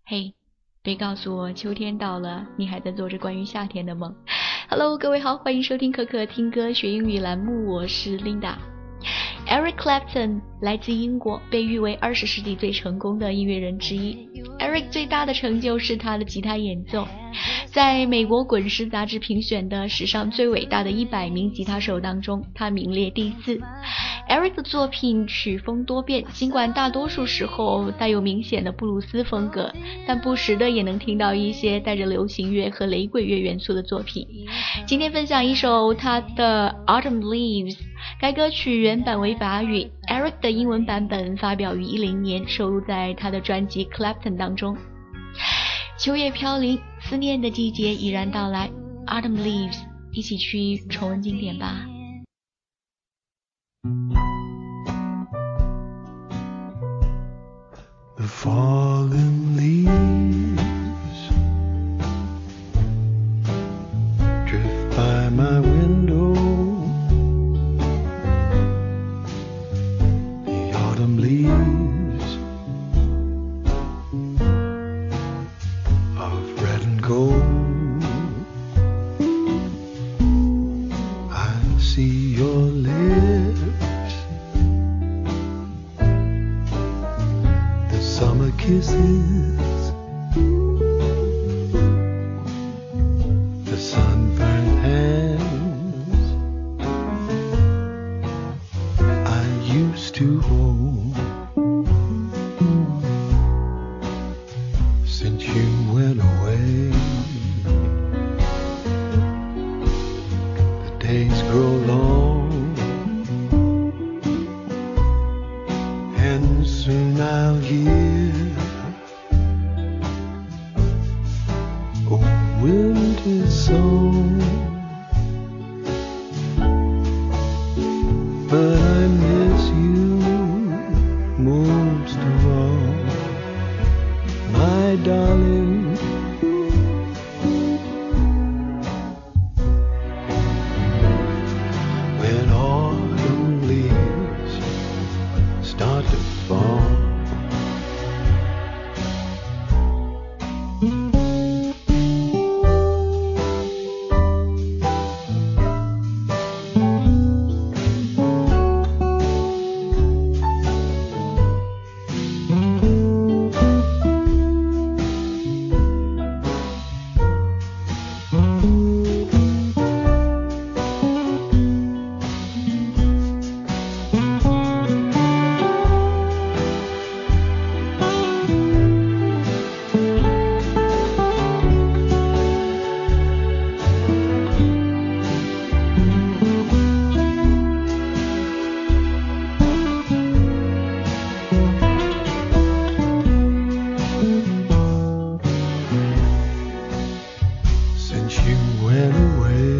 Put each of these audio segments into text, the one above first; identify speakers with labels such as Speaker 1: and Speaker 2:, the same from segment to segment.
Speaker 1: 嘿，别告诉我秋天到了，你还在做着关于夏天的梦。Hello， 各位好，欢迎收听可可听歌学英语栏目，我是 Linda。Eric Clapton 来自英国，被誉为20世纪最成功的音乐人之一。Eric 最大的成就是他的吉他演奏，在美国滚石杂志评选的史上最伟大的100名吉他手当中，他名列第4。Eric 的作品曲风多变，尽管大多数时候带有明显的布鲁斯风格，但不时的也能听到一些带着流行乐和雷鬼乐元素的作品。今天分享一首他的 Autumn Leaves， 该歌曲原版为法语， Eric 的英文版本发表于2010年，收录在他的专辑 Clapton 当中。秋叶飘零，思念的季节已然到来， Autumn Leaves， 一起去重温经典吧。
Speaker 2: The fallen leaves drift by my window. The autumn leaves of red and gold. I see your lips, the summer kisses, the sunburned hands I used to hold. Since you went away, the days grow long, and soon I'll hear a winter song. But I miss you most of all, my darling. When autumn leaves start to fall, since you went away,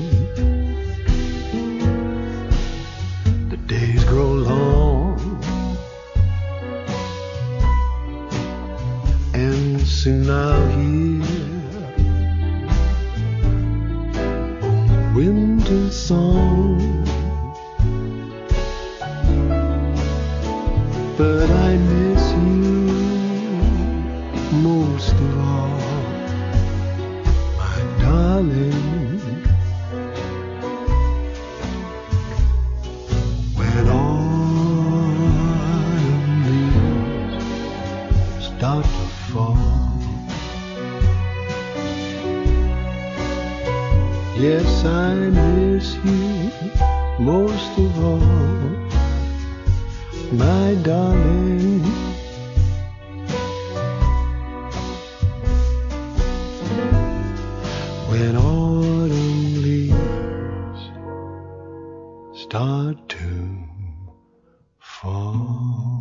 Speaker 2: the days grow long, and soon I'll hear a winter song. But I miss you most of all, my darling. When autumn leaves start to fall, yes, I miss you most of all, my darling. When autumn leaves start to fall.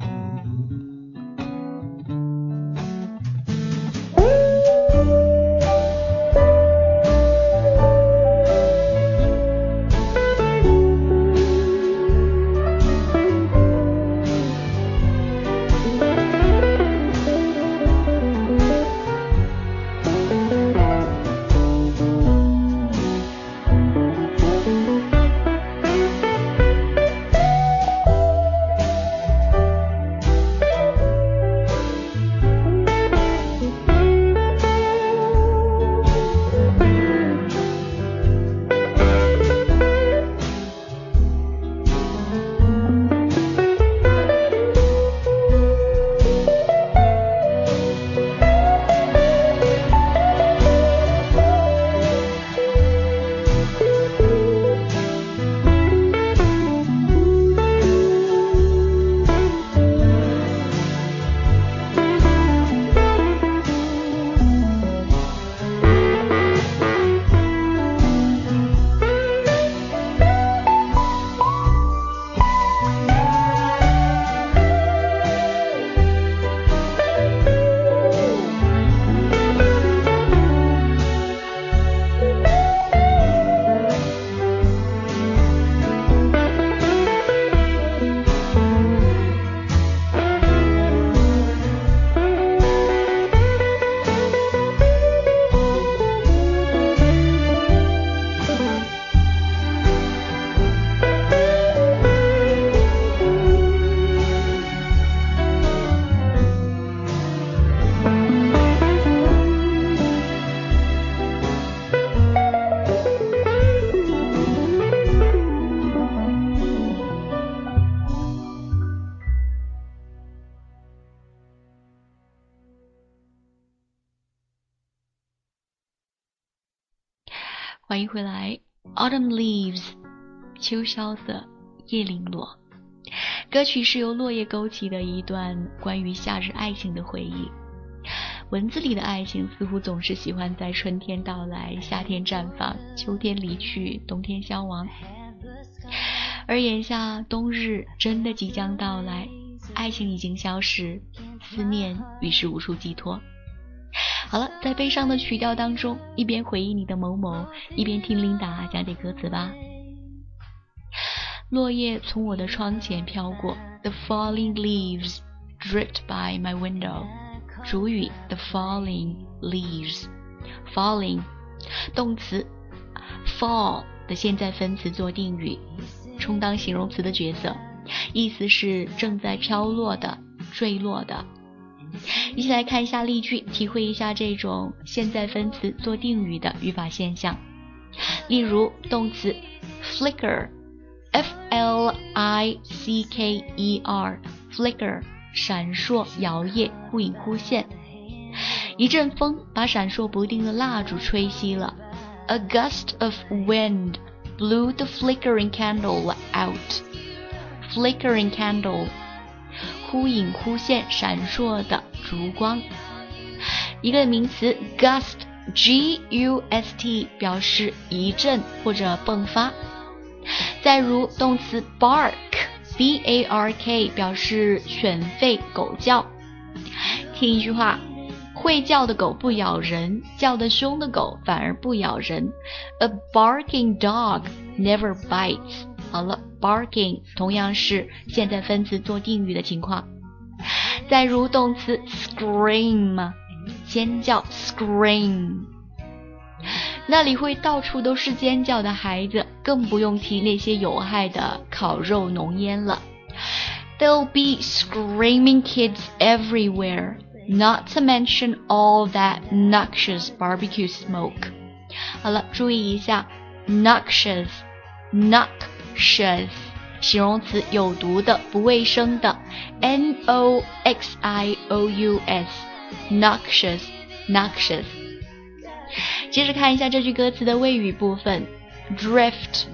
Speaker 1: 欢迎回来。 Autumn Leaves 秋萧瑟，叶零落。歌曲是由落叶勾起的一段关于夏日爱情的回忆。文字里的爱情似乎总是喜欢在春天到来，夏天绽放，秋天离去，冬天消亡。而眼下冬日真的即将到来，爱情已经消失，思念于是无处寄托。好了，在悲伤的曲调当中，一边回忆你的某某，一边听琳达讲解歌词吧。落叶从我的窗前飘过， The falling leaves drift by my window。 主语 The falling leaves。 Falling 动词 fall 的现在分词做定语，充当形容词的角色，意思是正在飘落的，坠落的。一起来看一下例句，体会一下这种现在分词做定语的语法现象。例如动词 flicker F-L-I-C-K-E-R flicker 闪烁摇曳忽隐忽现。一阵风把闪烁不定的蜡烛吹熄了。 A gust of wind blew the flickering candle out。 Flickering candle忽隐忽现闪烁的烛光。一个名词 gust G-U-S-T 表示一阵或者迸发。再如动词 bark B-A-R-K 表示犬吠狗叫。听一句话，会叫的狗不咬人，叫得凶的狗反而不咬人。 A barking dog never bites。 好了， barking 同样是现在分词做定语的情况。再如动词 scream 尖叫 scream。那里会到处都是尖叫的孩子，更不用提那些有害的烤肉浓烟了。 There'll be screaming kids everywhere, not to mention all that noxious barbecue smoke。 好了，注意一下 noxious 形容词有毒的，不卫生的 N-O-X-I-O-U-S noxious。接着看一下这句歌词的谓语部分。 drift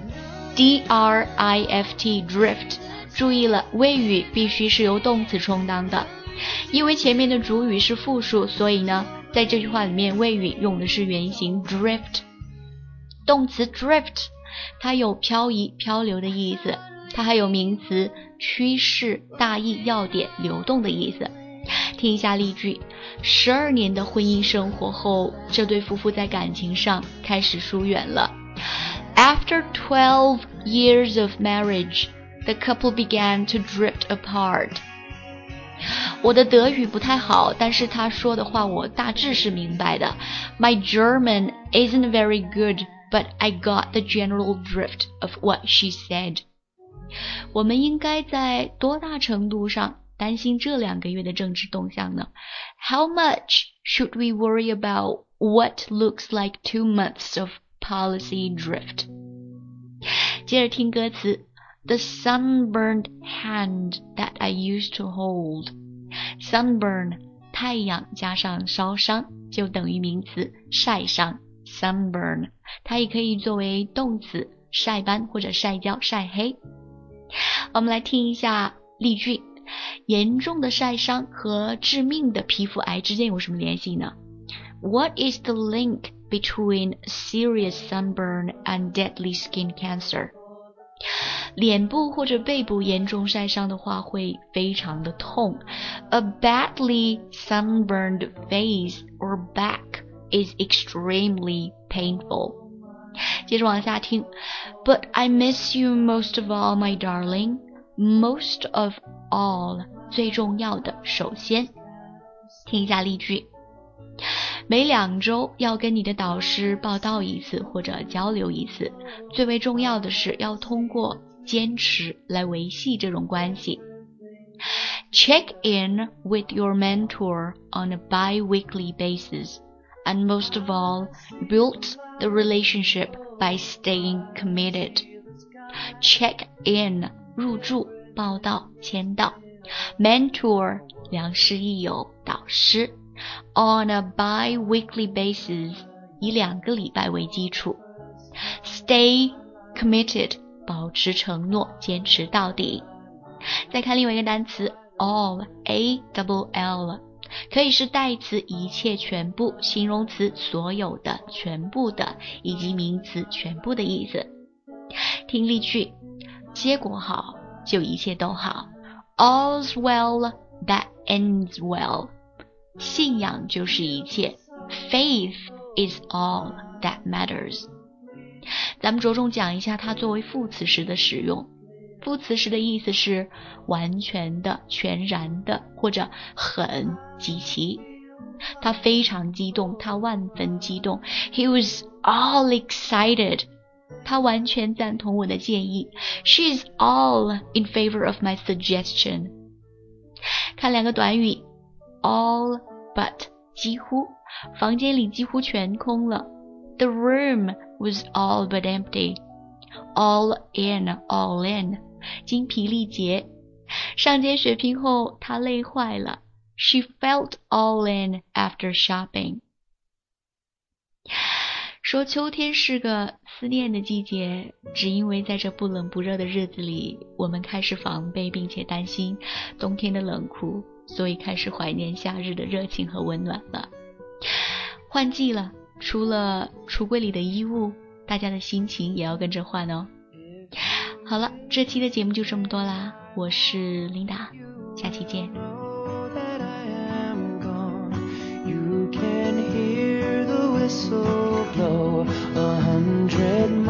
Speaker 1: D-R-I-F-T drift， 注意了，谓语必须是由动词充当的，因为前面的主语是复数，所以呢在这句话里面谓语用的是原形 drift。 动词 drift 它有漂移漂流的意思，它还有名词趋势大意要点流动的意思。听一下例句，12年的婚姻生活后，这对夫妇在感情上开始疏远了。 After 12 years of marriage, the couple began to drift apart。 我的德语不太好，但是他说的话我大致是明白的。 My German isn't very good, but I got the general drift of what she said。 我们应该在多大程度上担心这2个月的政治动向呢？ How much should we worry about what looks like 2 months of policy drift？ 接着听歌词 The sunburned hand that I used to hold。 Sunburn 太阳加上烧伤就等于名词晒伤 sunburn， 它也可以作为动词晒斑或者晒焦晒黑。我们来听一下例句，严重的晒伤和致命的皮肤癌之间有什么联系呢？ What is the link between serious sunburn and deadly skin cancer？ 脸部或者背部严重晒伤的话会非常的痛。 A badly sunburned face or back is extremely painful。 接着往下听 But I miss you most of all, my darling。 Most of all 最重要的首先。听一下例句，每2周要跟你的导师报到一次或者交流一次，最为重要的是要通过坚持来维系这种关系。 Check in with your mentor on a bi-weekly basis, and most of all, build the relationship by staying committed. Check in 入住报到签到， mentor 良师益友导师， on a bi-weekly basis 以2个礼拜为基础。 Stay committed， 保持承诺，坚持到底。再看另外一个单词 all， A-double-L， 可以是代词一切全部，形容词所有的全部的，以及名词全部的意思。听例句，结果好就一切都好， All's well that ends well， 信仰就是一切， Faith is all that matters。 咱们着重讲一下它作为副词时的使用。副词时的意思是完全的、全然的，或者很、极其。他非常激动，他万分激动， He was all excited， 他完全赞同我的建议， She's all in favor of my suggestion。 看两个短语 all but， 几乎，房间里几乎全空了， The room was all but empty， all in， 精疲力竭。上街血拼后她累坏了， She felt all in after shopping。 说秋天是个思念的季节，只因为在这不冷不热的日子里，我们开始防备并且担心冬天的冷酷，所以开始怀念夏日的热情和温暖了。换季了，除了橱柜里的衣物，大家的心情也要跟着换哦。好了，这期的节目就这么多啦，我是琳达，下期见。
Speaker 2: 100